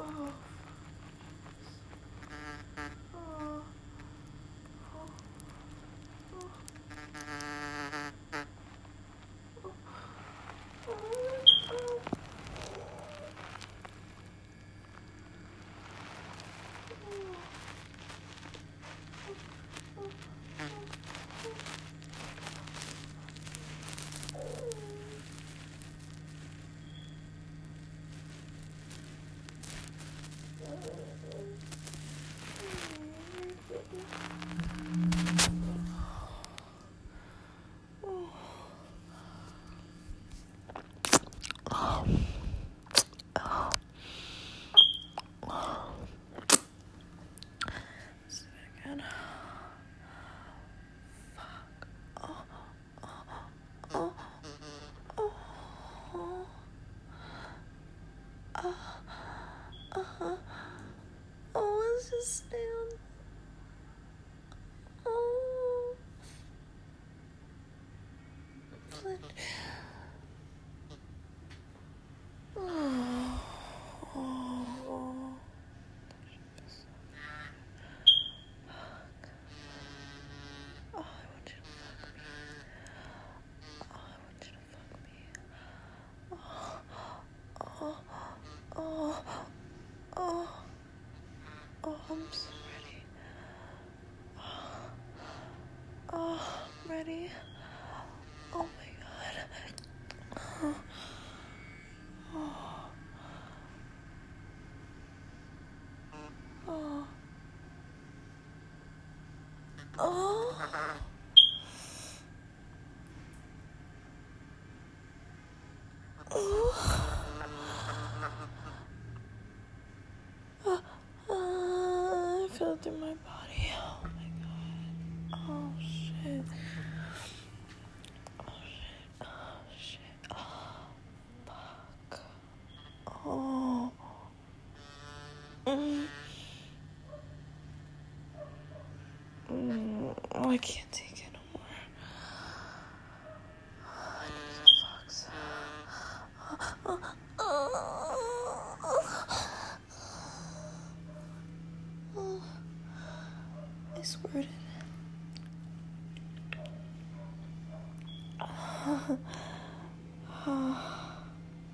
Oh. What's this sound? Oh. Flint. Oh. Oh. I want you to fuck me. I want you to fuck me. I'm so ready. I'm ready. Oh my god. I feel it through my body. Oh my god. Oh shit. Oh shit. Oh fuck. Oh. I can't take it no more. I need some fucks. I squirted.